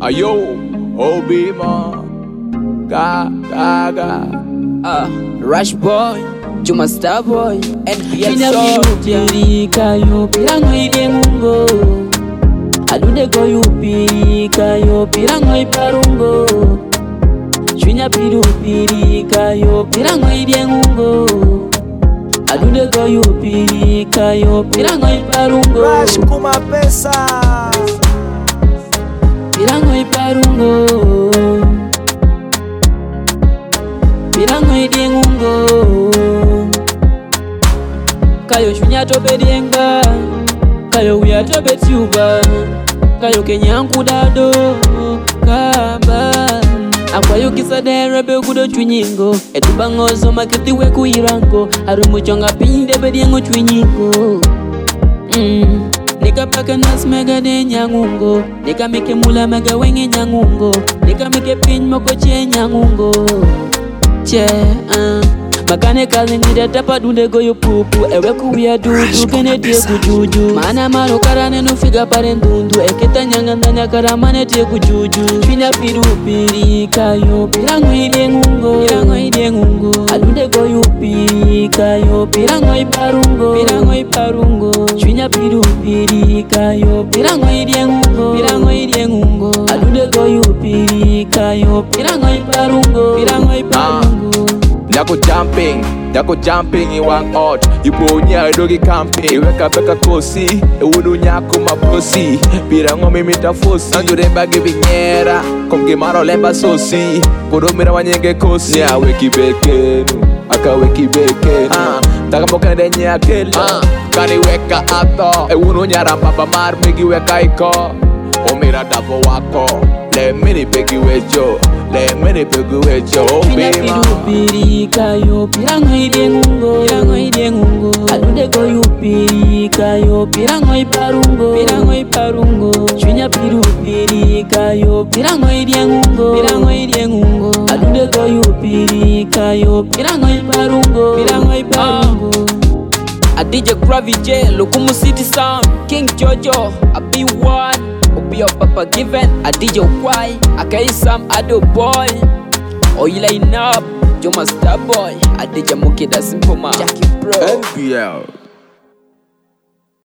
Ayo, Obima, Gaga, Rush Boy, Juma Star Boy, NPL Pirika yo pirango idengungo Adude go yo pirika yo pirango iparungo Chwinya pirika yo pirango idengungo Adude go yo pirika yo pirango iparungo Rush kuma pesa Pirango iparungo Pirango idengungo Kayo shunya tobe dienga Kayo uya tobe tiuba Kayo kenyangu dado Kaba Akwayo kisadera be kudo chwinyingo Etubangozo makiti we kuirango Arumuchonga pinde be diengo chwinyingo Nika paka nas mega de nyangungo Nika meke mula mega wenge nyangungo Nika meke pin moko che nyangungo Che Makane kazi nida tapa dunde goyo pupu Ewe kuwia dudu kene tie kujuju Mana maro karane nufiga pare ndundu Eketa nyangandanya karamane tie kujuju Chwinya pirika yo pirango idengungo Pirango idengungo Adude goyo pirika yo pirango iparungo Pirango iparungo Chwinya pirika yo pirango idengungo Pirango idengungo Adude goyo pirika yo pirango iparungo Pirango iparungo Dako jumping in one out. You bonya dogi camping. Iweka peka kosi. Ewudu nyako mabosi. Pirango mimita fosi. Nandu remba givinyera. Komge maro lemba sosi. Kudomira wanyenge kosi. Nya weki bekenu. Aka weki bekenu. Taka moka ndenye akela. Kani weka ato. Ewunu nyara mbaba mar migi weka iko. Omira davo wako. Le mini pegi wejo. Le mini pegi wejo. Chwinya pirika yo pirango idengungo Pirango idengungo Adude go yo pirika yo pirango iparungo Pirango iparungo Chwinya pirika yo pirango idengungo Pirango idengungo Adude go yo pirika yo pirango iparungo Pirango iparungo A DJ Gravy J, Lokumu City Sound, King Jojo, a B1, Obi Papa Given, a DJ Y, a K Sam Ado Boy, Oila Inab, Juma Star Boy, a DJ Muki da Simple Man, Jackie Bro, NPL.